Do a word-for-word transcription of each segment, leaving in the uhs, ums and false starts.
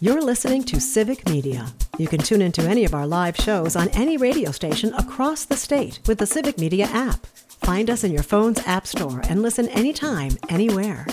You're listening to Civic Media. You can tune into any of our live shows on any radio station across the state with the Civic Media app. Find us in your phone's app store and listen anytime, anywhere.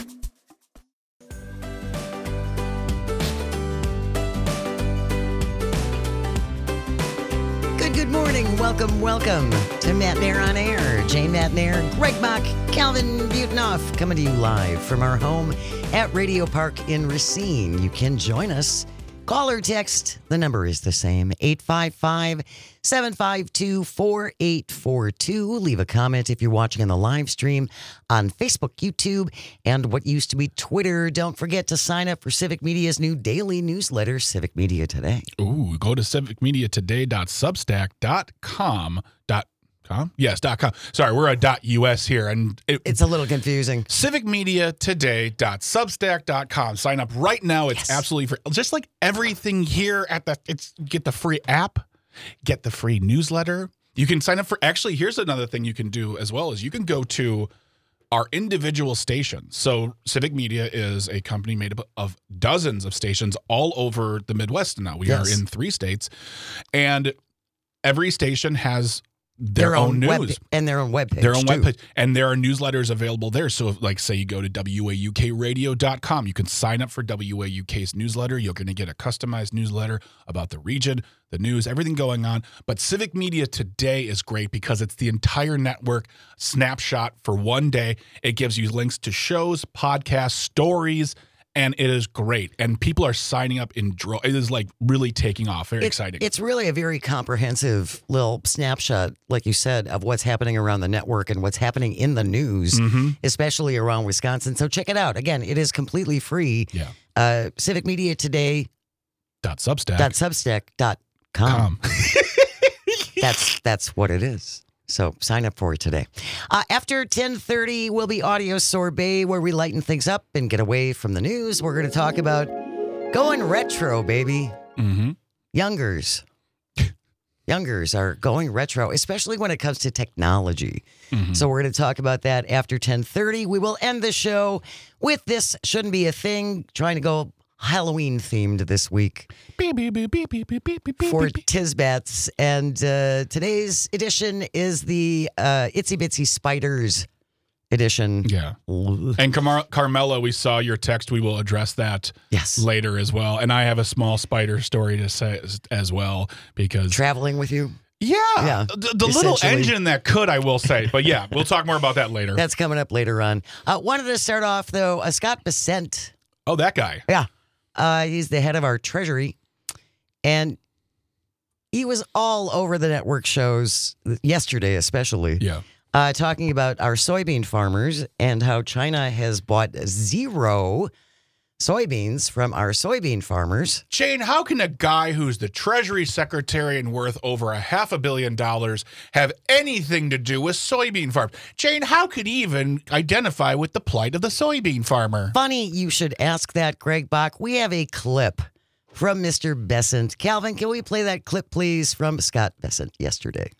Good, good morning. Welcome, welcome to Matt Nair on Air. Jane Matt Nair, Greg Bach, Calvin Butenoff, coming to you live from our home at Radio Park in Racine. You can join us. Call or text. The number is the same, eight five five, seven five two, four eight four two. Leave a comment if you're watching on the live stream on Facebook, YouTube, and what used to be Twitter. Don't forget to sign up for Civic Media's new daily newsletter, Civic Media Today. Ooh, go to civic media today dot substack dot com. Com? Yes, dot .com. Sorry, we're a .us here. and it, It's a little confusing. civic media today dot substack dot com. Sign up right now. It's Yes. absolutely free. Just like everything here at the, it's get the free app, get the free newsletter. You can sign up for, actually, here's another thing you can do as well, is you can go to our individual stations. So Civic Media is a company made up of dozens of stations all over the Midwest now. We Yes. are in three states. And every station has their, Their own, own news. web, and their own webpage. Their own too. webpage. And there are newsletters available there. So, if, like, say you go to W A U K radio dot com, you can sign up for W A U K's newsletter. You're going to get a customized newsletter about the region, the news, everything going on. But Civic Media Today is great because it's the entire network snapshot for one day. It gives you links to shows, podcasts, stories, and it is great. And people are signing up in droves. It is like really taking off. Very It- exciting. It's really a very comprehensive little snapshot, like you said, of what's happening around the network and what's happening in the news, Mhm. especially around Wisconsin. So check it out. Again, it is completely free. Yeah. Uh, Civic Media Today Dot Substack. dot substack dot com. Com. That's that's what it is. So sign up for it today. Uh, after ten thirty will be Audio Sorbet, where we lighten things up and get away from the news. We're going to talk about going retro, baby. Mm-hmm. Youngers. Youngers are going retro, especially when it comes to technology. Mm-hmm. So we're going to talk about that after ten thirty. We will end the show with This Shouldn't Be a Thing, trying to go Halloween themed this week Beep, beep, beep, beep, beep, beep, beep, beep, for beep, beep. Tisbats. And uh, today's edition is the uh, Itsy Bitsy Spiders edition. Yeah. And Car- Carmela, we saw your text. We will address that Yes. later as well. And I have a small spider story to say as, as well because Traveling with you. yeah, Yeah, the, the little essentially. engine that could, I will say. But yeah, we'll talk more about that later. That's coming up later on. Uh, wanted to start off, though, uh, Scott Bessent. oh, that guy. Yeah. Uh, he's the head of our treasury. And he was all over the network shows yesterday, especially, Yeah. uh, talking about our soybean farmers and how China has bought zero soybeans from our soybean farmers. Jane, how can a guy who's the Treasury Secretary and worth over a half a billion dollars have anything to do with soybean farms? Jane, how could he even identify with the plight of the soybean farmer? Funny you should ask that, Greg Bach. We have a clip from Mister Bessent. Calvin, can we play that clip, please, from Scott Bessent yesterday?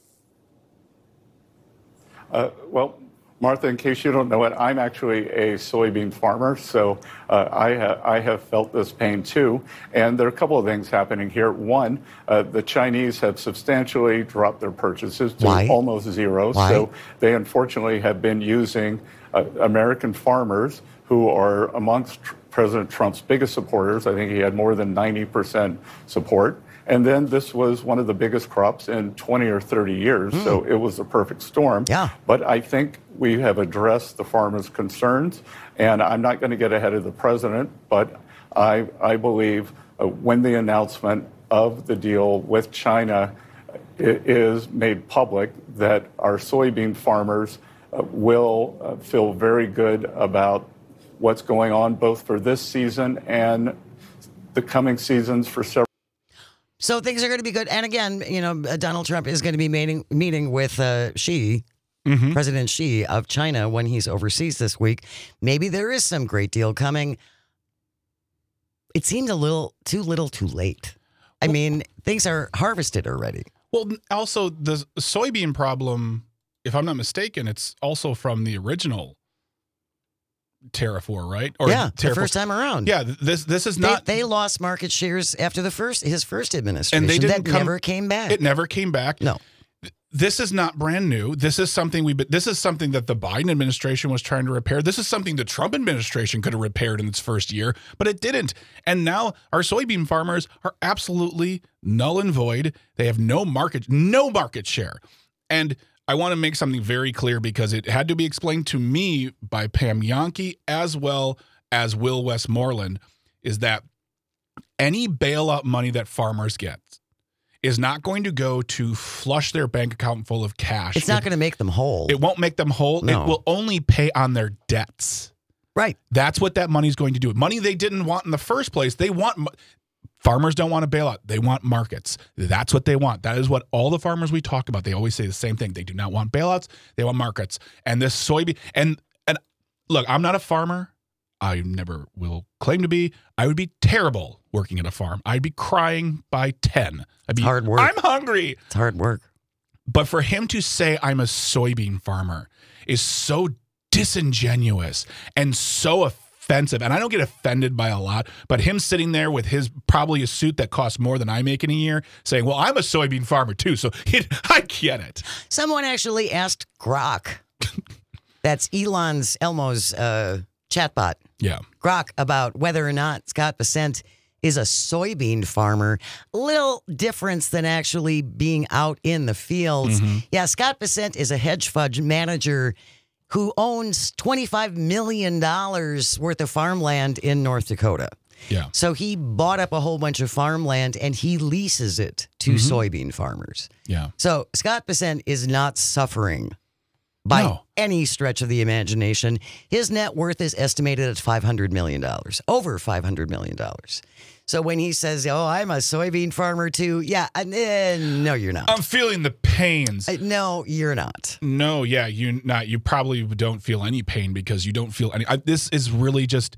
Uh, well, Martha, in case you don't know it, I'm actually a soybean farmer, so uh, I, ha- I have felt this pain too. And there are a couple of things happening here. One, uh, the Chinese have substantially dropped their purchases to Why? almost zero. Why? So they unfortunately have been using uh, American farmers who are amongst tr- President Trump's biggest supporters. I think he had more than ninety percent support. And then this was one of the biggest crops in twenty or thirty years, so it was a perfect storm. Yeah. But I think we have addressed the farmers' concerns, and I'm not going to get ahead of the president, but I, I believe uh, when the announcement of the deal with China i- is made public, that our soybean farmers uh, will uh, feel very good about what's going on, both for this season and the coming seasons for several. So things are going to be good. And again, you know, uh, Donald Trump is going to be meeting, meeting with uh, Xi, Mm-hmm. President Xi of China, when he's overseas this week. Maybe there is some great deal coming. It seems a little too little too late. I mean, things are harvested already. Well, also the soybean problem, if I'm not mistaken, it's also from the original tariff war, right? Or yeah, the tariff first war. time around. Yeah, this this is They, not. they lost market shares after the first his first administration. And they didn't that come- never came back. It never came back. No. This is not brand new. This is something we. This is something that the Biden administration was trying to repair. This is something the Trump administration could have repaired in its first year, but it didn't. And now our soybean farmers are absolutely null and void. They have no market, no market share. And I want to make something very clear because it had to be explained to me by Pam Yankee as well as Will Westmoreland. Is that any bailout money that farmers get is not going to go to flush their bank account full of cash. It's not It- going to make them whole. It won't make them whole. No. It will only pay on their debts. right. That's what that money's going to do. Money they didn't want in the first place. They want mo- farmers don't want a bailout. They want markets. That's what they want. That is what all the farmers we talk about. They always say the same thing. They do not want bailouts. They want markets. And this soybean and and look, I'm not a farmer. I never will claim to be. I would be terrible working at a farm. I'd be crying by ten. I'd be hard work. I'm hungry. It's hard work. But for him to say I'm a soybean farmer is so disingenuous and so offensive. And I don't get offended by a lot, but him sitting there with his probably a suit that costs more than I make in a year saying, well, I'm a soybean farmer too. So it, I get it. Someone actually asked Grok. That's Elon's Elmo's uh, chatbot. Yeah. Grok about whether or not Scott Bessent is a soybean farmer. Little difference than actually being out in the fields. Mm-hmm. Yeah, Scott Bessent is a hedge fund manager who owns twenty-five million dollars worth of farmland in North Dakota. Yeah. So he bought up a whole bunch of farmland and he leases it to Mm-hmm. soybean farmers. Yeah. So Scott Bessent is not suffering by No. any stretch of the imagination. His net worth is estimated at five hundred million dollars, over five hundred million dollars. So when he says, oh, I'm a soybean farmer too, yeah, uh, eh, no, you're not. I'm feeling the pains. Uh, no, you're not. No, yeah, you not. You probably don't feel any pain because you don't feel any. I, this is really just.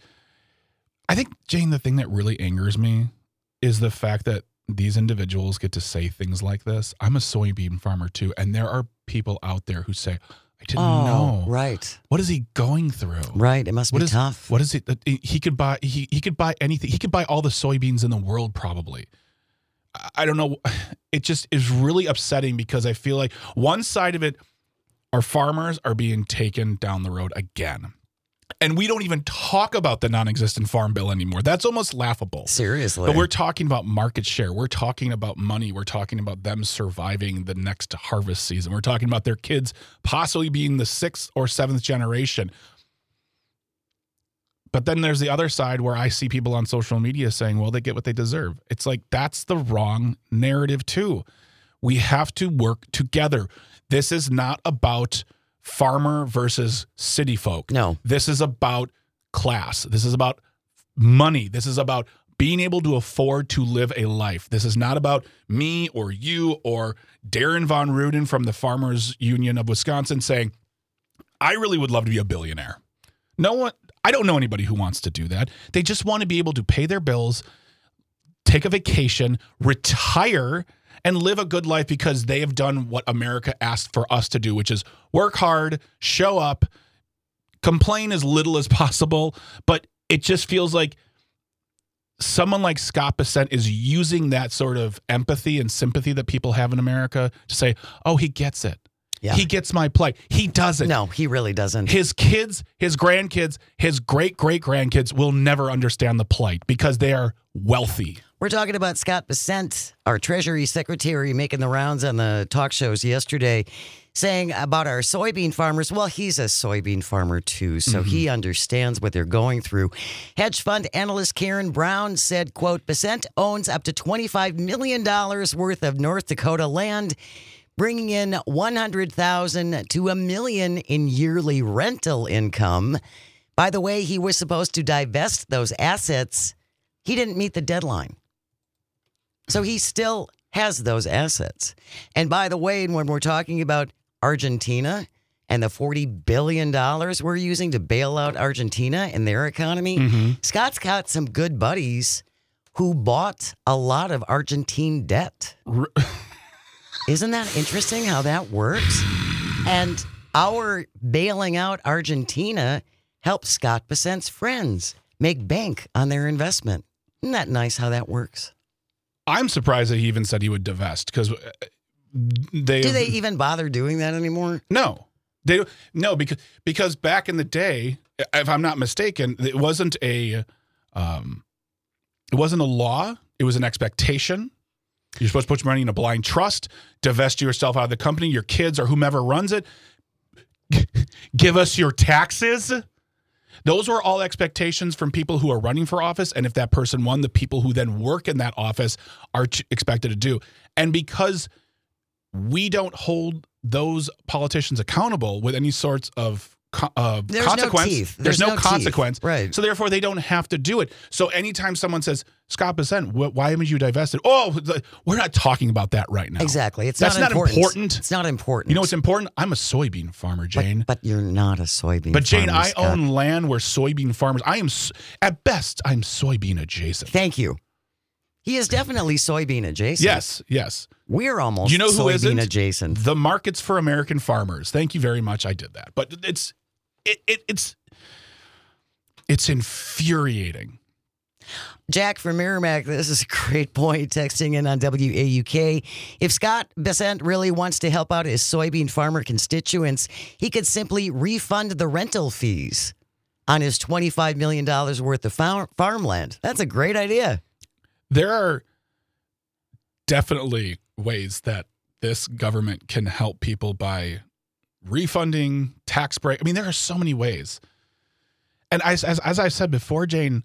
I think, Jane, the thing that really angers me is the fact that these individuals get to say things like this. I'm a soybean farmer too, and there are people out there who say, "I didn't know." right, What is he going through? right. It must What be is tough. What is it? that he- He could buy. He he could buy anything. He could buy all the soybeans in the world probably. I- I don't know. It just is really upsetting because I feel like one side of it, our farmers are being taken down the road again. And we don't even talk about the non-existent farm bill anymore. That's almost laughable. Seriously. But we're talking about market share. We're talking about money. We're talking about them surviving the next harvest season. We're talking about their kids possibly being the sixth or seventh generation. But then there's the other side where I see people on social media saying, well, they get what they deserve. It's like, that's the wrong narrative too. We have to work together. This is not about farmer versus city folk. No. This is about class. This is about money. This is about being able to afford to live a life. This is not about me or you or Darren Von Ruden from the Farmers Union of Wisconsin saying, I really would love to be a billionaire. No one, I don't know anybody who wants to do that. They just want to be able to pay their bills, take a vacation, retire, and live a good life because they have done what America asked for us to do, which is work hard, show up, complain as little as possible. But it just feels like someone like Scott Bessent is using that sort of empathy and sympathy that people have in America to say, oh, he gets it. Yeah. He gets my plight. He doesn't. No, he really doesn't. His kids, his grandkids, his great-great-grandkids will never understand the plight because they are wealthy. We're talking about Scott Bessent, our Treasury Secretary, making the rounds on the talk shows yesterday, saying about our soybean farmers. Well, he's a soybean farmer too, so mm-hmm. he understands what they're going through. Hedge fund analyst Karen Brown said, quote, Bessent owns up to twenty-five million dollars worth of North Dakota land, bringing in one hundred thousand dollars to a million in yearly rental income. By the way, he was supposed to divest those assets. He didn't meet the deadline. So he still has those assets. And by the way, when we're talking about Argentina and the forty billion dollars we're using to bail out Argentina and their economy, mm-hmm. Scott's got some good buddies who bought a lot of Argentine debt. Isn't that interesting how that works? And our bailing out Argentina help Scott Bessent's friends make bank on their investment. Isn't that nice how that works? I'm surprised that he even said he would divest because they do they even bother doing that anymore? No, they no because because back in the day, if I'm not mistaken, it wasn't a um, it wasn't a law. It was an expectation. You're supposed to put your money in a blind trust, divest yourself out of the company, your kids or whomever runs it. Give us your taxes. Those were all expectations from people who are running for office. And if that person won, the people who then work in that office are ch- expected to do. And because we don't hold those politicians accountable with any sorts of uh, there's consequence, no teeth. there's, there's no, no consequence. Teeth. Right. So therefore, they don't have to do it. So anytime someone says, Scott Bessent, wh- why haven't you divested? Oh, the, we're not talking about that right now. Exactly. It's That's not, not important. important. It's not important. You know what's important? I'm a soybean farmer, Jane. But, but you're not a soybean But Jane, farmer, I Scott. own land where soybean farmers, I am, at best, I'm soybean adjacent. Thank you. He is definitely soybean adjacent. Yes, yes. We're almost You know who soybean isn't? adjacent. The markets for American farmers. Thank you very much. I did that. But it's, it, it it's, it's infuriating. Jack from Merrimack, this is a great point, texting in on W A U K. If Scott Bessent really wants to help out his soybean farmer constituents, he could simply refund the rental fees on his twenty-five million dollars worth of farm- farmland. That's a great idea. There are definitely ways that this government can help people by refunding, tax break. I mean, there are so many ways. And as, as, as I said before, Jane,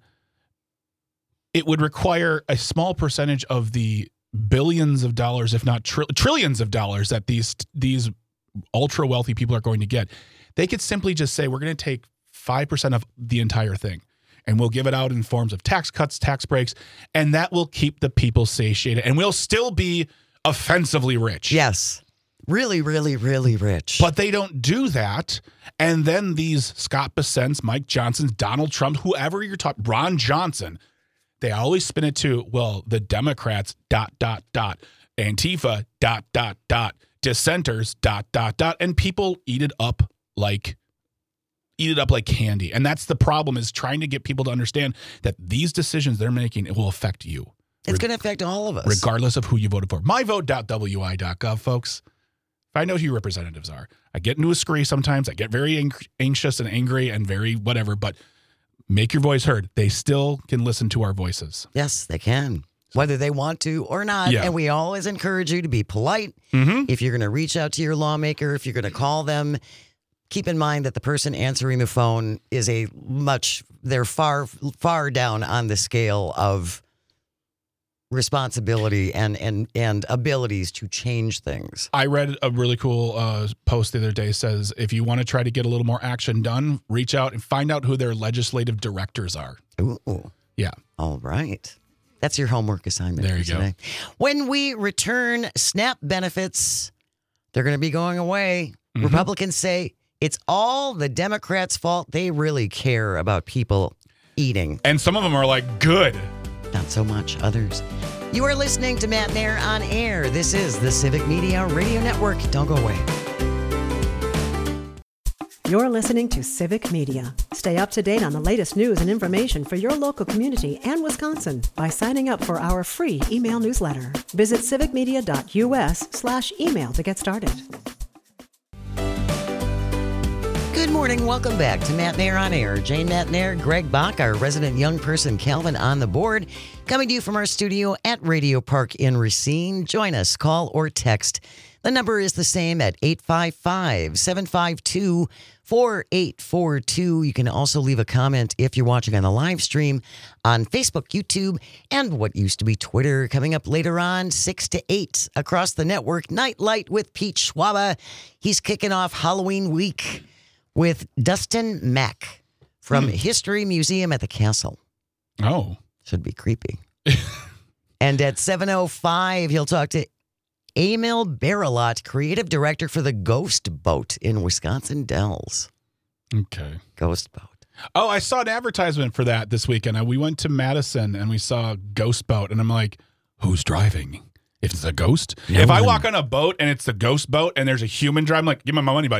it would require a small percentage of the billions of dollars, if not tr- trillions of dollars that these these ultra wealthy people are going to get. They could simply just say, we're going to take five percent of the entire thing and we'll give it out in forms of tax cuts, tax breaks, and that will keep the people satiated and we'll still be offensively rich. Yes. Really, really, really rich. But they don't do that. And then these Scott Bessents, Mike Johnsons, Donald Trump, whoever you're talking, Ron Johnson, they always spin it to, well, the Democrats, dot, dot, dot, Antifa, dot, dot, dot, dissenters, dot, dot, dot, and people eat it up like, eat it up like candy. And that's the problem, is trying to get people to understand that these decisions they're making, it will affect you. It's going to affect all of us. Regardless of who you voted for. my vote dot w i dot gov, folks. If I know who your representatives are. I get into a scree sometimes. I get very ang- anxious and angry and very whatever, but make your voice heard. They still can listen to our voices. Yes, they can, whether they want to or not. Yeah. And we always encourage you to be polite. Mm-hmm. If you're going to reach out to your lawmaker, if you're going to call them, keep in mind that the person answering the phone is a much, they're far, far down on the scale of responsibility and, and, and abilities to change things. I read a really cool uh, post the other day, says if you want to try to get a little more action done, reach out and find out who their legislative directors are. Ooh. Yeah. All right. That's your homework assignment There for you go. today. When we return SNAP benefits, they're going to be going away. Mm-hmm. Republicans say it's all the Democrats' fault. They really care about people eating. And some of them are like, good. Not so much others. You are listening to Matt Nair on Air. This is the Civic Media Radio Network. Don't go away. You're listening to Civic Media. Stay up to date on the latest news and information for your local community and Wisconsin by signing up for our free email newsletter. Visit civicmedia.us slash email to get started. Good morning. Welcome back to Matt Nair on Air. Jane Matt Nair, Greg Bach, our resident young person, Calvin, on the board. Coming to you from our studio at Radio Park in Racine. Join us, call or text. The number is the same at eight five five, seven five two, four eight four two. You can also leave a comment if you're watching on the live stream on Facebook, YouTube, and what used to be Twitter. Coming up later on, six to eight across the network. Nightlight with Pete Schwaba. He's kicking off Halloween week with Dustin Mack from Hmm. History Museum at the Castle. Oh. Should be creepy. And at seven oh five, he'll talk to Emil Baralot, creative director for the Ghost Boat in Wisconsin Dells. Okay. Ghost Boat. Oh, I saw an advertisement for that this weekend. Uh, We went to Madison and we saw Ghost Boat, and I'm like, who's driving? If it's a ghost? No if I one. walk on a boat and it's the Ghost Boat and there's a human driving, I'm like, give me my money back.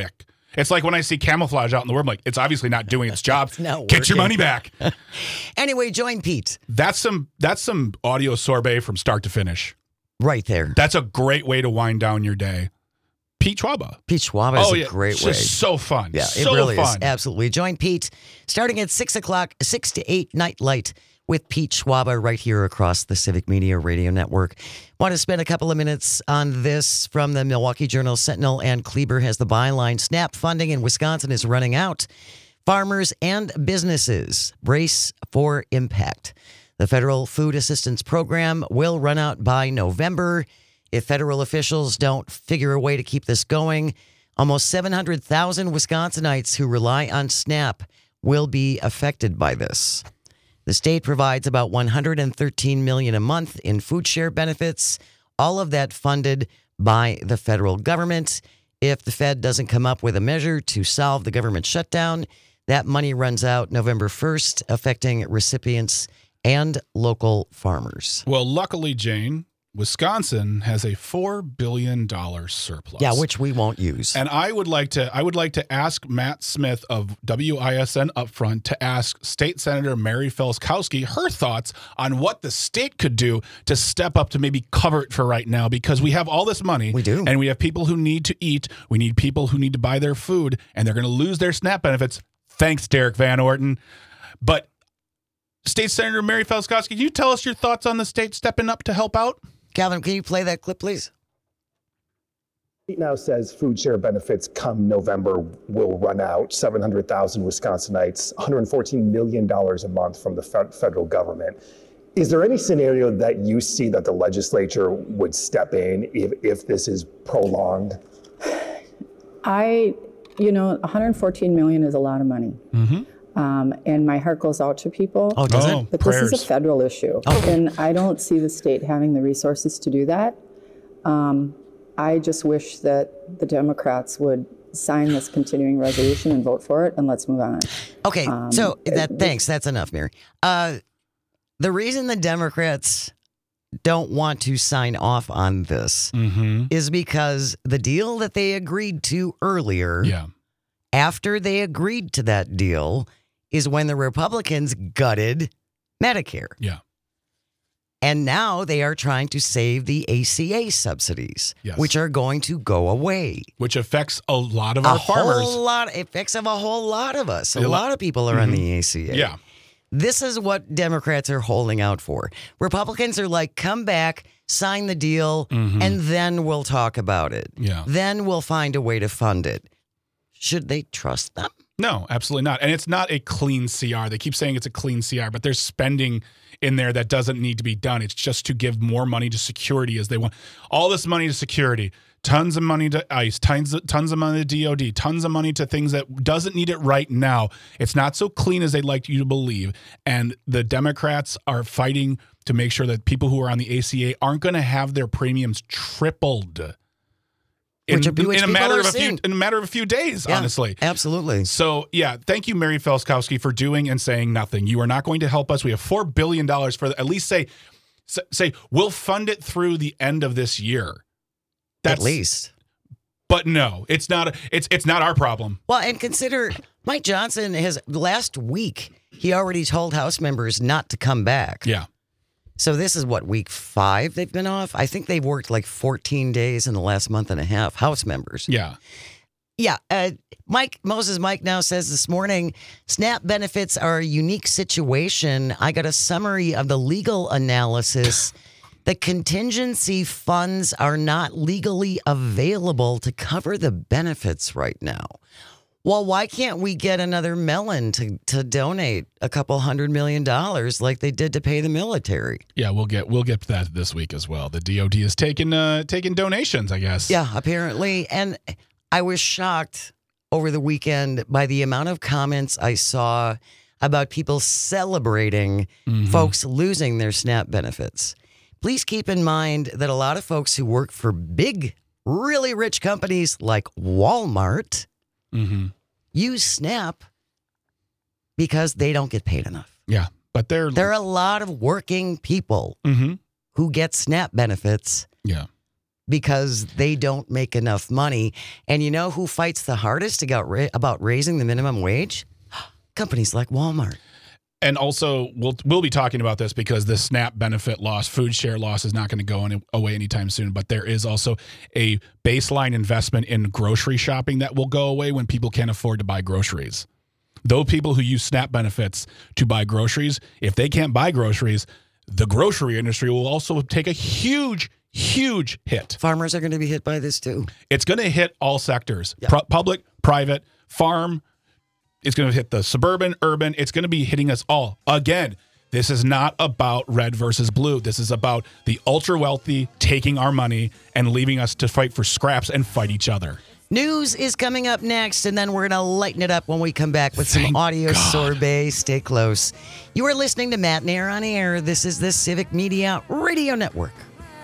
It's like when I see camouflage out in the world, I'm like, it's obviously not doing its job. It's not Get your working. money back. Anyway, join Pete That's some that's some audio sorbet from start to finish. right there. That's a great way to wind down your day. Pete Schwaba. Pete Schwab is oh, a yeah. great it's way. just so fun. Yeah, so it really fun. is. Absolutely. Join Pete starting at six o'clock, six to eight Nightlight with Pete Schwaba right here across the Civic Media Radio Network. Want to spend a couple of minutes on this from the Milwaukee Journal Sentinel, and Kleber has the byline. SNAP funding in Wisconsin is running out. Farmers and businesses brace for impact. The federal food assistance program will run out by November. If federal officials don't figure a way to keep this going, almost seven hundred thousand Wisconsinites who rely on SNAP will be affected by this. The state provides about one hundred thirteen million dollars a month in food share benefits, all of that funded by the federal government. If the Fed doesn't come up with a measure to solve the government shutdown, that money runs out November first, affecting recipients and local farmers. Well, luckily, Jane, Wisconsin has a four billion dollars surplus. Yeah, which we won't use. And I would like to I would like to ask Matt Smith of W I S N Upfront to ask State Senator Mary Felskowski her thoughts on what the state could do to step up to maybe cover it for right now, because we have all this money. We do. And we have people who need to eat. We need people who need to buy their food, and they're going to lose their SNAP benefits. Thanks, Derek Van Orten. But State Senator Mary Felskowski, can you tell us your thoughts on the state stepping up to help out? Calvin, can you play that clip, please? It now says food share benefits come November will run out. seven hundred thousand Wisconsinites, one hundred fourteen million dollars a month from the federal government. Is there any scenario that you see that the legislature would step in if, if this is prolonged? I, you know, one hundred fourteen million is a lot of money. Mm-hmm. Um, and my heart goes out to people. Oh, does Oh. it? But prayers. this is a federal issue. Okay. And I don't see the state having the resources to do that. Um, I just wish that the Democrats would sign this continuing resolution and vote for it, and let's move on. Okay, Um, so that it- thanks. That's enough, Mary. Uh, the reason the Democrats don't want to sign off on this Mm-hmm. is because the deal that they agreed to earlier, Yeah. after they agreed to that deal, is when the Republicans gutted Medicare. Yeah. And now they are trying to save the A C A subsidies, Yes. which are going to go away. Which affects a lot of A our farmers. whole lot, it affects of a whole lot of us. A A lo- lot of people are on the A C A. Yeah. This is what Democrats are holding out for. Republicans are like, come back, sign the deal, Mhm. and then we'll talk about it. Yeah. Then we'll find a way to fund it. Should they trust them? No, absolutely not. And it's not a clean C R. They keep saying it's a clean C R, but there's spending in there that doesn't need to be done. It's just to give more money to security as they want. All this money to security, tons of money to ICE, tons of, tons of money to D O D, tons of money to things that doesn't need it right now. It's not so clean as they'd like you to believe. And the Democrats are fighting to make sure that people who are on the A C A aren't going to have their premiums tripled. In, Which- which in a people matter are of a few seeing. in a matter of a few days, Yeah, honestly. Absolutely. So, yeah, thank you, Mary Felskowski, for doing and saying nothing. You are not going to help us. We have four billion dollars for, at least say, say, we'll fund it through the end of this year. At least. But no, it's not, it's, it's not our problem. Well, and consider Mike Johnson has last week, he already told House members not to come back. Yeah. So this is what, week five they've been off? I think they've worked like fourteen days in the last month and a half, House members. Yeah. Yeah. Uh, Mike, Moses Mike now says this morning, SNAP benefits are a unique situation. I got a summary of the legal analysis. The contingency funds are not legally available to cover the benefits right now. Well, why can't we get another Mellon to, to donate a couple hundred million dollars like they did to pay the military? Yeah, we'll get we'll get that this week as well. The D O D is taking uh, taking donations, I guess. Yeah, apparently. And I was shocked over the weekend by the amount of comments I saw about people celebrating Mhm. folks losing their SNAP benefits. Please keep in mind that a lot of folks who work for big, really rich companies like Walmart Mm-hmm. use SNAP because they don't get paid enough. Yeah, but they're There are a lot of working people Mhm. who get SNAP benefits yeah. because they don't make enough money. And you know who fights the hardest about, ra- about raising the minimum wage? Companies like Walmart. And also, we'll we'll be talking about this because the SNAP benefit loss, food share loss is not going to go any, away anytime soon. But there is also a baseline investment in grocery shopping that will go away when people can't afford to buy groceries. Those people who use SNAP benefits to buy groceries, if they can't buy groceries, the grocery industry will also take a huge, huge hit. Farmers are going to be hit by this too. It's going to hit all sectors, Yeah. Pro- public, private, farm. It's going to hit the suburban, urban. It's going to be hitting us all. Again, this is not about red versus blue. This is about the ultra wealthy taking our money and leaving us to fight for scraps and fight each other. News is coming up next, and then we're going to lighten it up when we come back with some Thank audio God. sorbet. Stay close. You are listening to Matt Nair on Air. This is the Civic Media Radio Network.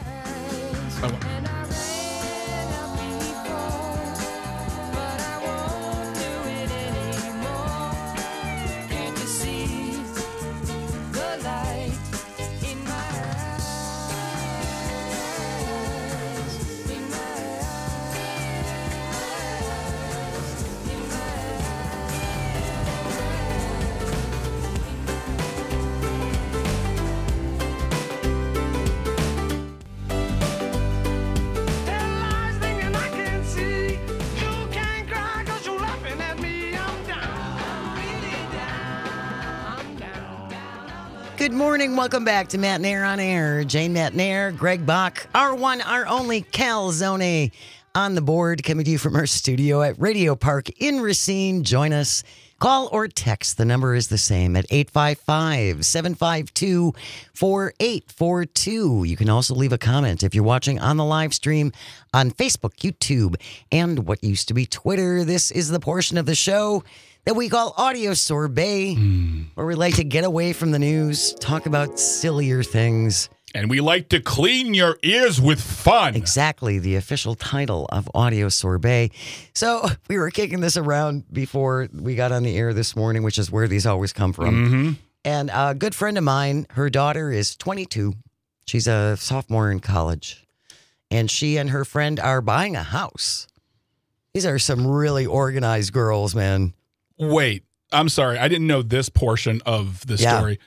Good morning. Welcome back to Matt Nair on Air. Jane Matt Nair, Greg Bach, our one, our only Calzone on the board, coming to you from our studio at Radio Park in Racine. Join us. Call or text. The number is the same at eight five five, seven five two, four eight four two. You can also leave a comment if you're watching on the live stream on Facebook, YouTube, and what used to be Twitter. This is the portion of the show that we call Audio Sorbet, mm. where we like to get away from the news, talk about sillier things. And we like to clean your ears with fun. Exactly, the official title of Audio Sorbet. So we were kicking this around before we got on the air this morning, which is where these always come from. Mm-hmm. And a good friend of mine, her daughter is twenty-two. She's a sophomore in college. And she and her friend are buying a house. These are some really organized girls, man. Wait, I'm sorry. I didn't know this portion of the Yeah. story.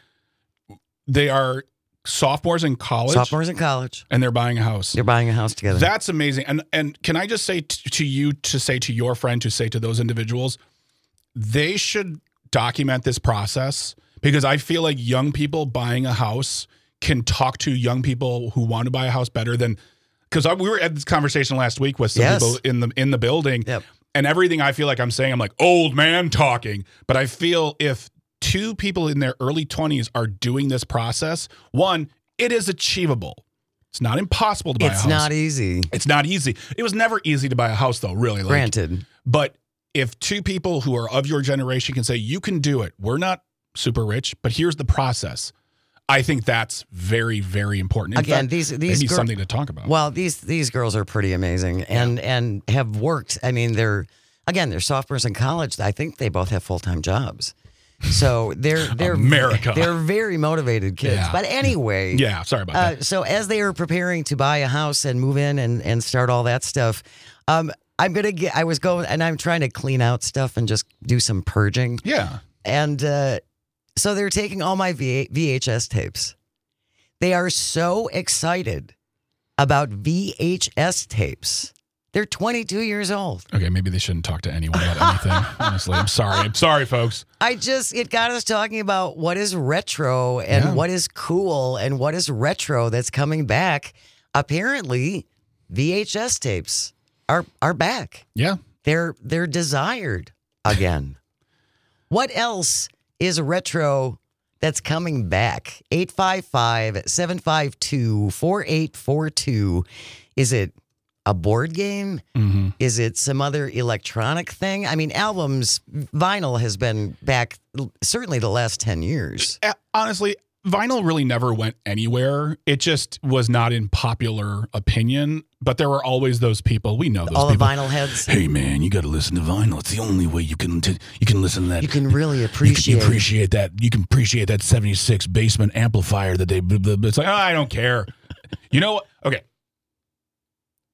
They are sophomores in college. Sophomores in college. And they're buying a house. They're buying a house together. That's amazing. And and can I just say t- to you, to say to your friend, to say to those individuals, they should document this process, because I feel like young people buying a house can talk to young people who want to buy a house better than, because we were at this conversation last week with some Yes. people in the in the building. Yep. And everything I feel like I'm saying, I'm like old man talking. But I feel if two people in their early twenties are doing this process, one, it is achievable. It's not impossible to buy It's a house. not easy. It's not easy. It was never easy to buy a house, though, really. Like, Granted. But if two people who are of your generation can say, you can do it, we're not super rich, but here's the process. I think that's very, very important. In Again, fact, these these maybe gir- something to talk about. Well, these these girls are pretty amazing, and and have worked. I mean, they're again, they're sophomores in college. I think they both have full time jobs. So they're they're America. They're very motivated kids. Yeah. But anyway, yeah, sorry about uh, that. so as they are preparing to buy a house and move in and and start all that stuff, um, I'm gonna get. I was going and I'm trying to clean out stuff and just do some purging. Yeah. And uh, so they're taking all my v- VHS tapes. They are so excited about V H S tapes. They're twenty-two years old. Okay, maybe they shouldn't talk to anyone about anything. Honestly, I'm sorry. I'm sorry, folks. I just, it got us talking about what is retro and Yeah. what is cool and what is retro that's coming back. Apparently, V H S tapes are are back. Yeah. They're they're desired again. What else is retro that's coming back? eight five five, seven five two, four eight four two. Is it a board game? Mm-hmm. Is it some other electronic thing? I mean, albums, vinyl has been back certainly the last ten years. Uh, Honestly, vinyl really never went anywhere. It just was not in popular opinion. But there were always those people. We know those All the people. vinyl heads. Hey man, you got to listen to vinyl. It's the only way you can t- you can listen to that. You can really You appreciate. can appreciate that. You can appreciate that seventy-six basement amplifier that they. Blah, blah, blah. It's like, oh, I don't care. You know what? Okay.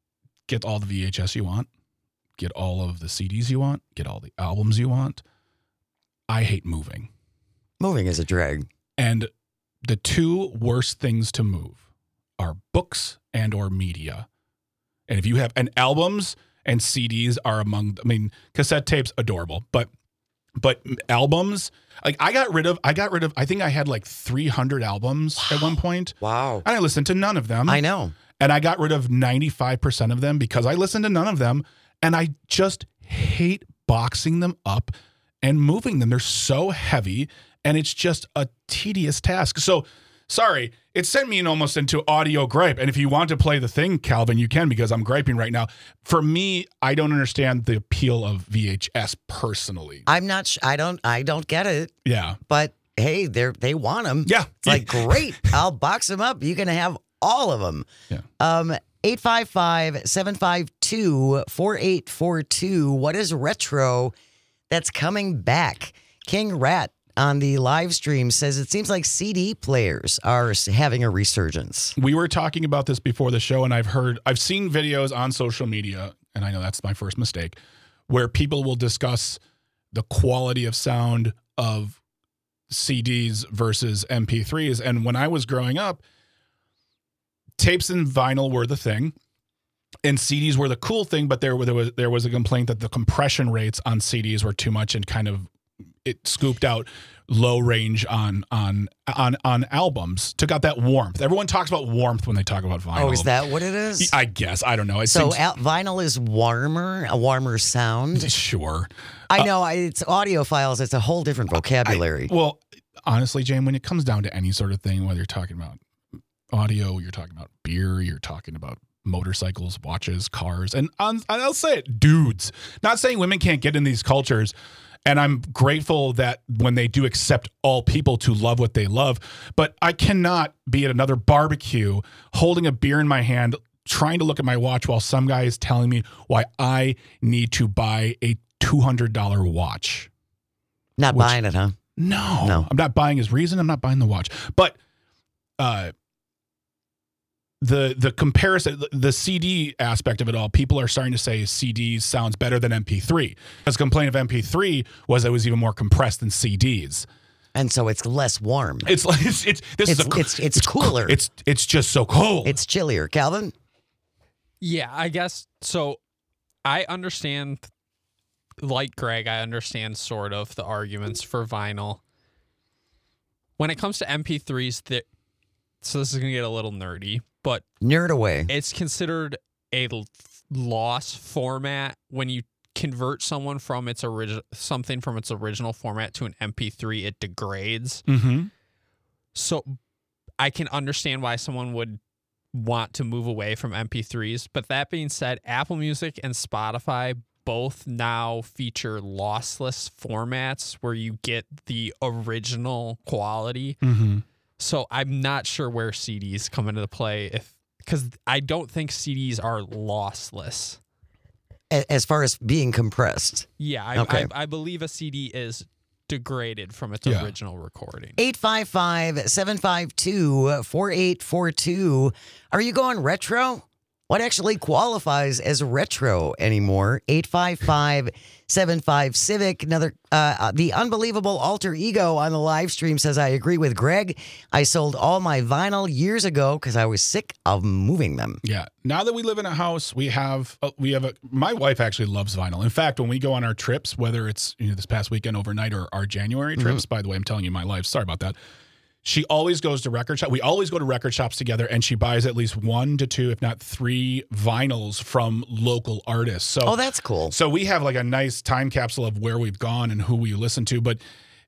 get all the V H S you want, get all of the C Ds you want, get all the albums you want. I hate moving. Moving is a drag. And the two worst things to move are books and or media. And if you have, and albums and C Ds are among, I mean, cassette tapes, adorable, but But albums, like I got rid of, I got rid of, I think I had like three hundred albums wow. at one point. Wow. And I listened to none of them. I know. And I got rid of ninety-five percent of them because I listened to none of them. And I just hate boxing them up and moving them. They're so heavy and it's just a tedious task. So sorry, it sent me in almost into audio gripe. And if you want to play the thing, Calvin, you can, because I'm griping right now. For me, I don't understand the appeal of V H S personally. I'm not, sh- I don't, I don't get it. Yeah. But hey, they're, they want them. Yeah. It's like, great. I'll box them up. You can have all of them. Yeah. Um, eight five five, seven five two, four eight four two. What is retro that's coming back? King Rat on the live stream says it seems like C D players are having a resurgence. We were talking about this before the show, and I've heard, I've seen videos on social media, and I know that's my first mistake, where people will discuss the quality of sound of C Ds versus M P threes. And when I was growing up, tapes and vinyl were the thing, and C Ds were the cool thing, but there, there was there was a complaint that the compression rates on C Ds were too much and kind of it scooped out low range on on on on albums. Took out that warmth. Everyone talks about warmth when they talk about vinyl. Oh, is that what it is? I guess. I don't know. It so seems, al- vinyl is warmer, a warmer sound. Sure. I uh, know. I, it's audiophiles. It's a whole different vocabulary. I, well, honestly, Jane, when it comes down to any sort of thing, whether you're talking about audio, you're talking about beer, you're talking about motorcycles, watches, cars, and um, I'll say it, dudes. Not saying women can't get in these cultures. And I'm grateful that when they do accept all people to love what they love, but I cannot be at another barbecue holding a beer in my hand, trying to look at my watch while some guy is telling me why I need to buy a two hundred dollars watch. Not Which, buying it, huh? No, no. I'm not buying his reason. I'm not buying the watch. But uh, the the comparison, the C D aspect of it all, people are starting to say C D sounds better than M P three. Because complaint of M P three was it was even more compressed than C Ds. And so it's less warm. It's like it's, it's this it's, is a, it's, it's it's cooler. It's it's just so cold. It's chillier. Calvin? Yeah, I guess so. I understand, like Greg, I understand sort of the arguments for vinyl. When it comes to M P threes, that so this is gonna get a little nerdy, but nerd away. It's considered a loss format when you convert someone from its original something from its original format to an M P three. It degrades. Mm-hmm. So I can understand why someone would want to move away from M P threes. But that being said, Apple Music and Spotify both now feature lossless formats where you get the original quality. Mm-hmm. So I'm not sure where C Ds come into play, if because I don't think C Ds are lossless. As far as being compressed. Yeah, I, okay. I, I believe a C D is degraded from its yeah. original recording. eight five five, seven five two, four eight four two. Are you going retro? What actually qualifies as retro anymore? eight five five, seven five Civic. Another, uh, the unbelievable alter ego on the live stream says, I agree with Greg. I sold all my vinyl years ago because I was sick of moving them. Yeah. Now that we live in a house, we have, uh, we have a, my wife actually loves vinyl. In fact, when we go on our trips, whether it's you know, this past weekend overnight or our January trips, mm-hmm. by the way, I'm telling you my life, sorry about that. She always goes to record shop. We always go to record shops together, and she buys at least one to two, if not three, vinyls from local artists. So, oh, that's cool. So we have like a nice time capsule of where we've gone and who we listen to. But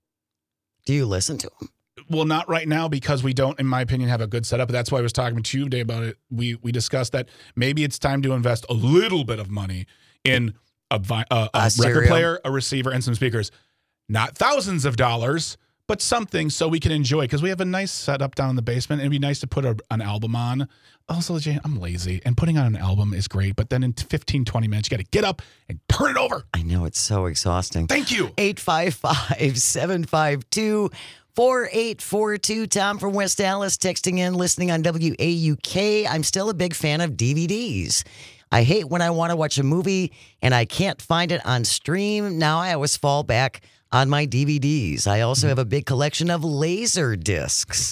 do you listen to them? Well, not right now because we don't, in my opinion, have a good setup. That's why I was talking to you today about it. We we discussed that maybe it's time to invest a little bit of money in a, vi- uh, a, a record player, a receiver, and some speakers. Not thousands of dollars, but something so we can enjoy, because we have a nice setup down in the basement. It'd be nice to put a, an album on. Also, Jane, I'm lazy, and putting on an album is great, but then in fifteen, twenty minutes, you got to get up and turn it over. I know, it's so exhausting. Thank you. eight five five, seven five two, four eight four two. Tom from West Dallas texting in, listening on W A U K. I'm still a big fan of D V Ds. I hate when I want to watch a movie and I can't find it on stream. Now I always fall back on my D V Ds. I also have a big collection of laser discs.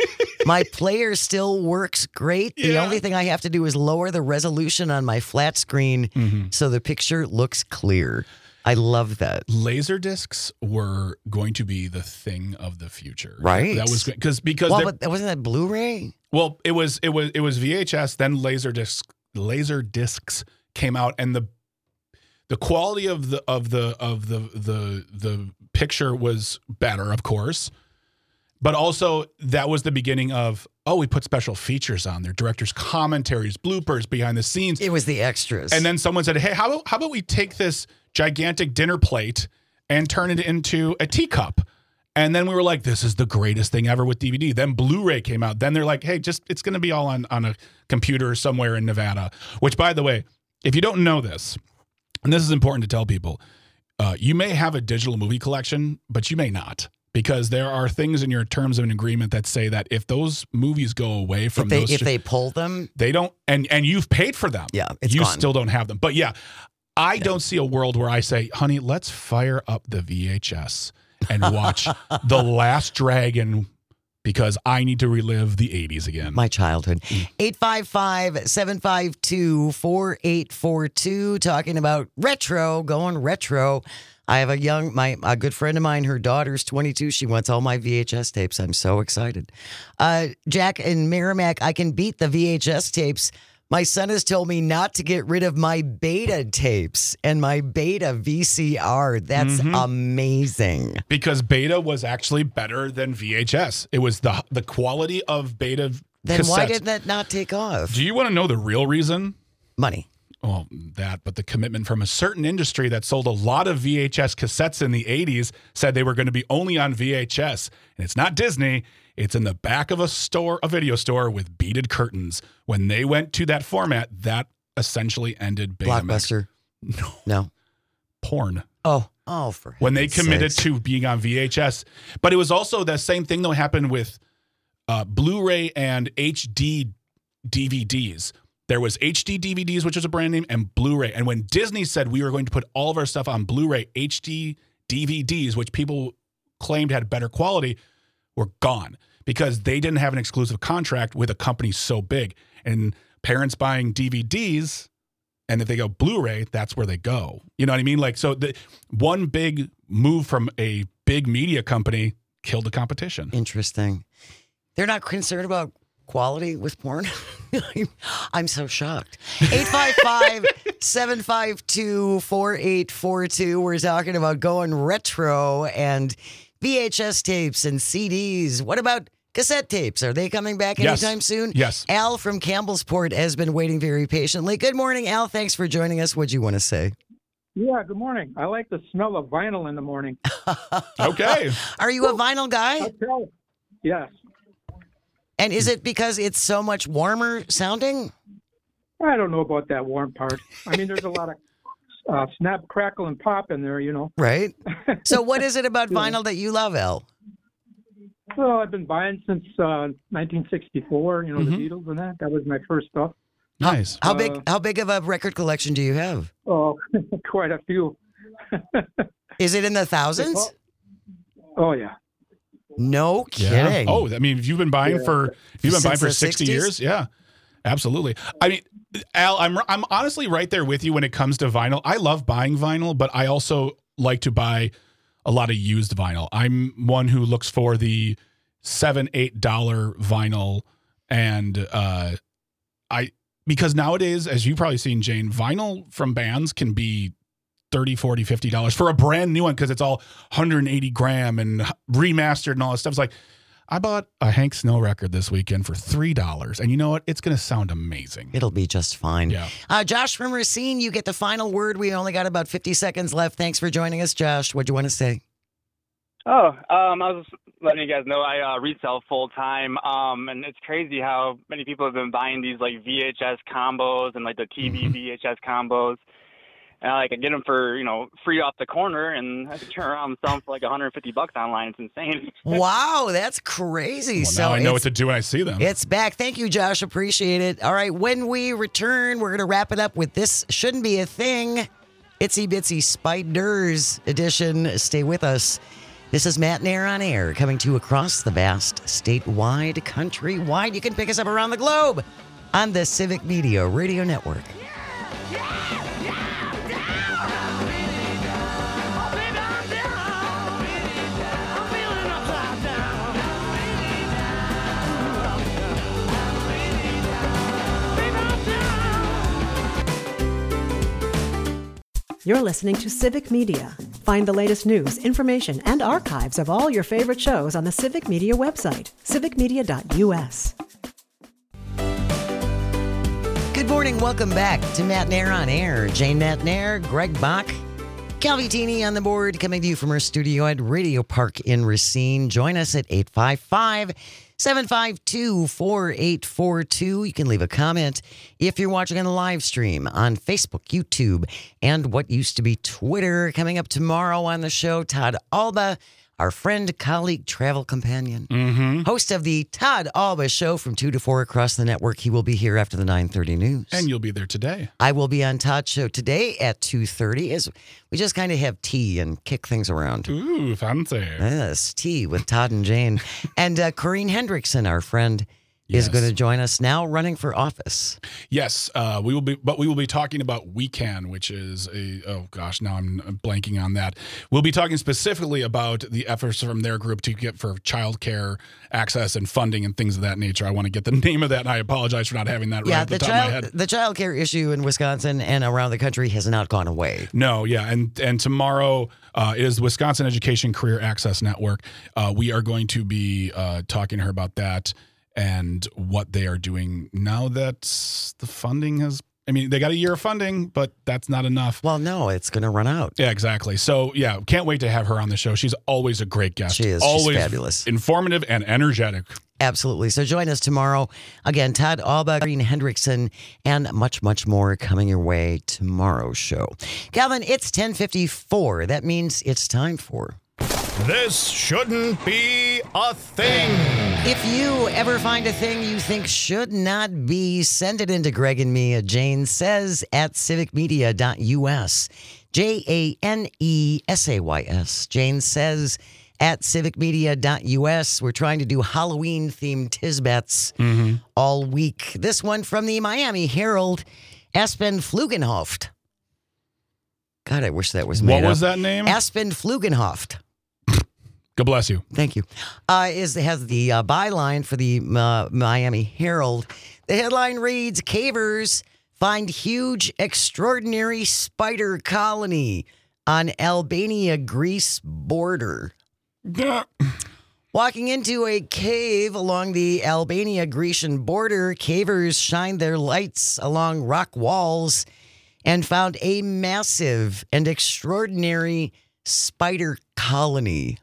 My player still works great. The Yeah. only thing I have to do is lower the resolution on my flat screen Mm-hmm. so the picture looks clear. I love that. Laser discs were going to be the thing of the future, Right. That was because because Well, they're- but wasn't that Blu-ray? well, it was it was it was V H S, then laser discs. Laser discs came out, and the the quality of the of the of the the the picture was better, of course. But also, that was the beginning of, oh, we put special features on there, director's commentaries, bloopers, behind the scenes. It was the extras. And then someone said, hey, how about, how about we take this gigantic dinner plate and turn it into a teacup? And then we were like, this is the greatest thing ever with D V D. Then Blu-ray came out. Then they're like, hey, just it's going to be all on, on a computer somewhere in Nevada. Which, by the way, if you don't know this, and this is important to tell people, uh, you may have a digital movie collection, but you may not. Because there are things in your terms of an agreement that say that if those movies go away from if they, those, if they pull them, they don't, and and you've paid for them, Yeah, it's you gone. still don't have them. But yeah, I don't see a world where I say, honey, let's fire up the V H S and watch The Last Dragon because I need to relive the eighties again. my childhood. eight five five, seven five two, four eight four two, talking about retro, going retro. I have a young, my a good friend of mine, her daughter's twenty-two. She wants all my V H S tapes. I'm so excited. Uh, Jack and Merrimack, I can beat the V H S tapes. My son has told me not to get rid of my beta tapes and my beta V C R. That's amazing. Because beta was actually better than V H S. It was the the quality of beta Then cassettes. why did that not take off? Do you want to know the real reason? Money. Well, that, but the commitment from a certain industry that sold a lot of V H S cassettes in the eighties said they were going to be only on V H S. And it's not Disney. It's in the back of a store, a video store with beaded curtains. When they went to that format, that essentially ended Betamax. Blockbuster. No. No. Porn. Oh. Oh, for When they heaven's committed sakes. to being on V H S. But it was also the same thing that happened with uh, Blu-ray and H D D V Ds. There was H D D V Ds, which is a brand name, and Blu-ray. And when Disney said we were going to put all of our stuff on Blu-ray, H D D V Ds, which people claimed had better quality, were gone because they didn't have an exclusive contract with a company so big. And parents buying D V Ds, and if they go Blu-ray, that's where they go. You know what I mean? Like, so the one big move from a big media company killed the competition. Interesting. They're not concerned about quality with porn? I'm so shocked. eight five five, seven five two, four eight four two. We're talking about going retro and V H S tapes and C Ds. What about cassette tapes? Are they coming back Yes. anytime soon? Yes. Al from Campbellsport has been waiting very patiently. Good morning, Al. Thanks for joining us. What'd you want to say? Yeah, good morning. I like the smell of vinyl in the morning. Okay. Are you a vinyl guy? I'll tell. Yes. And is it because it's so much warmer sounding? I don't know about that warm part. I mean, there's a lot of uh, snap, crackle, and pop in there, you know. Right. So what is it about vinyl that you love, Al? Well, I've been buying since uh, nineteen sixty-four, you know, Mhm. the Beatles and that. That was my first stuff. Nice. How Uh, big how big of a record collection do you have? Oh, quite a few. Is it in the thousands? Oh, yeah. No Yeah. kidding. Oh, I mean, if you've been buying Yeah. for if you've been buying Since for the sixty sixties? years, yeah, absolutely. I mean, Al, I'm I'm honestly right there with you when it comes to vinyl. I love buying vinyl, but I also like to buy a lot of used vinyl. I'm one who looks for the seven, eight dollar vinyl, and uh, I because nowadays, as you've probably seen, Jane, vinyl from bands can be thirty, forty, fifty dollars for a brand new one because it's all one hundred eighty gram and remastered and all this stuff. It's like, I bought a Hank Snow record this weekend for three dollars. And you know what? It's going to sound amazing. It'll be just fine. Yeah. Uh, Josh from Racine, you get the final word. We only got about fifty seconds left. Thanks for joining us, Josh. What'd you want to say? Oh, um, I was just letting you guys know I uh, resell full time, um, and it's crazy how many people have been buying these like V H S combos and like the T V Mhm. V H S combos. And I could get them for, you know, free off the corner, and I could turn around and sell them for like one hundred fifty bucks online. It's insane. Wow, that's crazy. Well, so now I know it's- what to do when I see them. It's back. Thank you, Josh. Appreciate it. All right, when we return, we're going to wrap it up with This Shouldn't Be a Thing. Itsy Bitsy Spiders edition. Stay with us. This is Matt Nair on Air, coming to you across the vast, statewide, countrywide. You can pick us up around the globe on the Civic Media Radio Network. You're listening to Civic Media. Find the latest news, information, and archives of all your favorite shows on the Civic Media website, civic media dot u s. Good morning. Welcome back to Matt Nair on Air. Jane Matt Nair, Greg Bach, Calvitini on the board, coming to you from our studio at Radio Park in Racine. Join us at eight five five, seven five two, four eight four two. You can leave a comment if you're watching on the live stream on Facebook, YouTube, and what used to be Twitter. Coming up tomorrow on the show, Todd Alba, our friend, colleague, travel companion, Mm-hmm. host of the Todd Alba Show from two to four across the network. He will be here after the nine thirty news. And you'll be there today. I will be on Todd's show today at two thirty as we just kind of have tea and kick things around. Ooh, fancy. Yes, tea with Todd and Jane. And uh, Corrine Hendrickson, our friend, is Yes. going to join us now running for office. Yes, uh, we will be, but we will be talking about We Can, which is a, oh gosh, now I'm blanking on that. We'll be talking specifically about the efforts from their group to get for childcare access and funding and things of that nature. I want to get the name of that, and I apologize for not having that right Yeah, at the, the, top of my child, head. the child care issue in Wisconsin and around the country has not gone away. No, yeah, and and tomorrow uh, is the Wisconsin Education Career Access Network. Uh, we are going to be uh, talking to her about that and what they are doing now that the funding has. I mean, they got a year of funding, but that's not enough. Well, no, it's going to run out. Yeah, exactly. So, yeah, can't wait to have her on the show. She's always a great guest. She is. She's Always fabulous. informative and energetic. Absolutely. So join us tomorrow. Again, Todd Alba, Corrine Hendrickson, and much, much more coming your way tomorrow's show. Calvin, it's ten fifty-four. That means it's time for... This shouldn't be a thing. If you ever find a thing you think should not be, send it into Greg and me at Jane Says at civic media dot u s. J A N E S A Y S. Jane Says at civic media dot u s. We're trying to do Halloween-themed Tisbets Mm-hmm. all week. This one from the Miami Herald, Aspen Flugenhoft. God, I wish that was made What was up. that name? Aspen Flugenhoft. God bless you. Thank you. Uh, is has the uh, byline for the uh, Miami Herald. The headline reads, Cavers find huge, extraordinary spider colony on Albania-Greece border. Walking into a cave along the Albania-Grecian border, cavers shined their lights along rock walls and found a massive and extraordinary spider colony.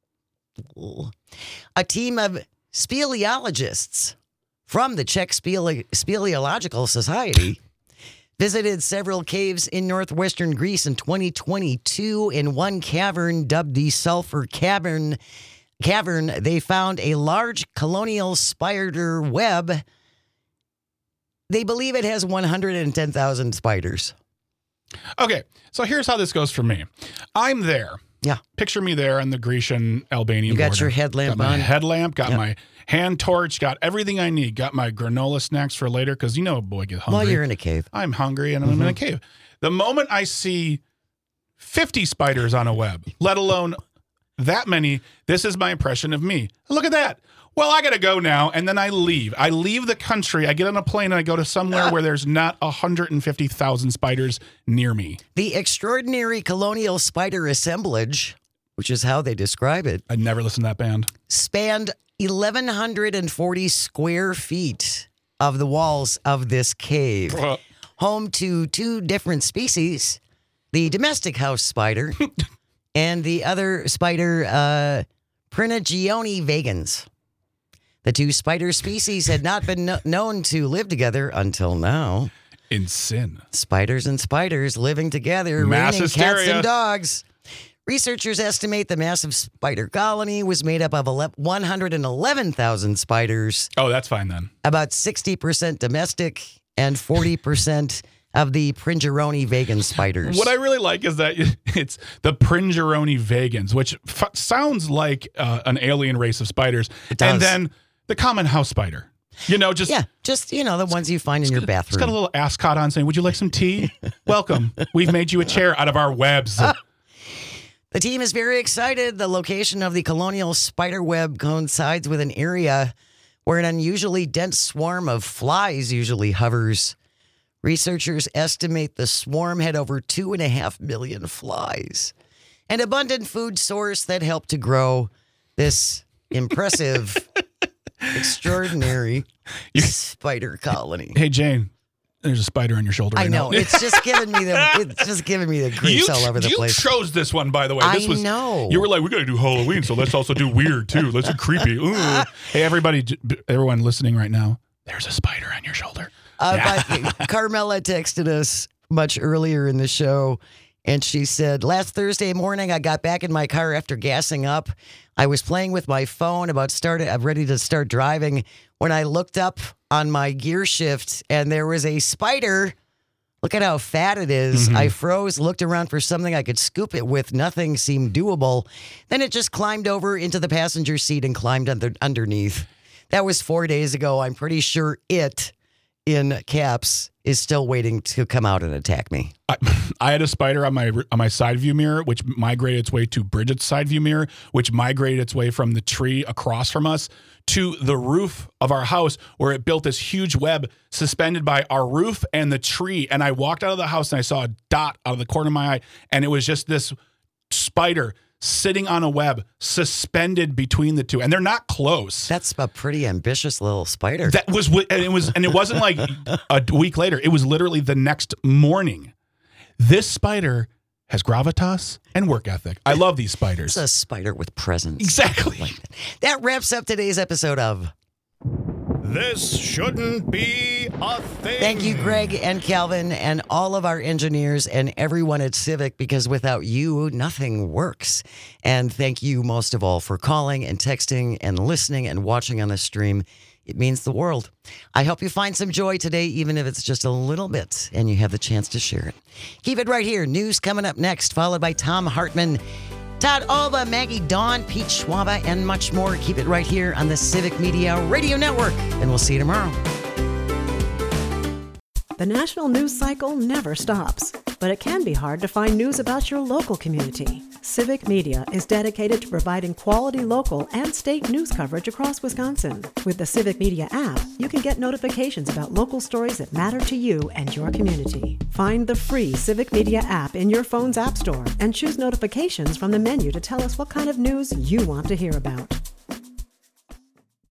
A team of speleologists from the Czech Spele- Speleological Society visited several caves in northwestern Greece in twenty twenty-two. In one cavern dubbed the Sulfur Cavern, cavern, they found a large colonial spider web. They believe it has one hundred ten thousand spiders. Okay, so here's how this goes for me. I'm there. Yeah. Picture me there on the Grecian Albanian You got border. your headlamp got my on? headlamp, got Yep. my hand torch, got everything I need. Got my granola snacks for later because you know a boy get hungry. While you're in a cave. I'm hungry and I'm in a cave. The moment I see fifty spiders on a web, let alone that many, this is my impression of me. Look at that. Well, I got to go now. And then I leave. I leave the country. I get on a plane and I go to somewhere where there's not one hundred fifty thousand spiders near me. The extraordinary colonial spider assemblage, which is how they describe it, I never listened to that band. spanned eleven forty square feet of the walls of this cave, home to two different species, the domestic house spider and the other spider, uh, Prinagione vagans. The two spider species had not been kno- known to live together until now. In sin. Spiders and spiders living together, Mass raining hysteria. cats and dogs. Researchers estimate the massive spider colony was made up of one hundred eleven thousand spiders. Oh, that's fine then. About sixty percent domestic and forty percent of the Pringeroni vegan spiders. What I really like is that it's the Pringeroni vegans, which f- sounds like uh, an alien race of spiders. It does. And then the common house spider. You know, just yeah, just you know the ones you find in your bathroom. It's got a little ascot on saying, "Would you like some tea? Welcome. We've made you a chair out of our webs." The team is very excited. The location of the colonial spider web coincides with an area where an unusually dense swarm of flies usually hovers. Researchers estimate the swarm had over two and a half million flies, an abundant food source that helped to grow this impressive, extraordinary spider colony. Hey, Jane, there's a spider on your shoulder. I right know. now. It's just giving me the it's just giving me the creeps You, all over the you place. chose this one, by the way. This I was, know. You were like, we got to do Halloween, so let's also do weird, too. Let's do creepy. Ooh. Hey, everybody, j- everyone listening right now, there's a spider on your shoulder. Uh, Yeah. but Carmela texted us much earlier in the show, and she said, last Thursday morning, I got back in my car after gassing up. I was playing with my phone about started. I'm ready to start driving when I looked up on my gear shift, and there was a spider. Look at how fat it is. Mm-hmm. I froze, looked around for something I could scoop it with. Nothing seemed doable. Then it just climbed over into the passenger seat and climbed under, underneath. That was four days ago. I'm pretty sure it, in caps, is still waiting to come out and attack me. I, I had a spider on my on my side view mirror, which migrated its way to Bridget's side view mirror, which migrated its way from the tree across from us to the roof of our house, where it built this huge web suspended by our roof and the tree. And I walked out of the house and I saw a dot out of the corner of my eye, and it was just this spider sitting on a web suspended between the two, and they're not close. That's a pretty ambitious little spider. That was what, and it was, and it wasn't like a week later. It was literally the next morning. This spider has gravitas and work ethic. I love these spiders. It's a spider with presence. Exactly. Like that. That wraps up today's episode of This shouldn't be a thing. Thank you, Greg and Calvin, and all of our engineers and everyone at Civic, because without you, nothing works. And thank you most of all for calling and texting and listening and watching on the stream. It means the world. I hope you find some joy today, even if it's just a little bit, and you have the chance to share it. Keep it right here. News coming up next, followed by Tom Hartman, Todd Alba, Maggie Dawn, Pete Schwaba, and much more. Keep it right here on the Civic Media Radio Network, and we'll see you tomorrow. The national news cycle never stops, but it can be hard to find news about your local community. Civic Media is dedicated to providing quality local and state news coverage across Wisconsin. With the Civic Media app, you can get notifications about local stories that matter to you and your community. Find the free Civic Media app in your phone's app store and choose notifications from the menu to tell us what kind of news you want to hear about.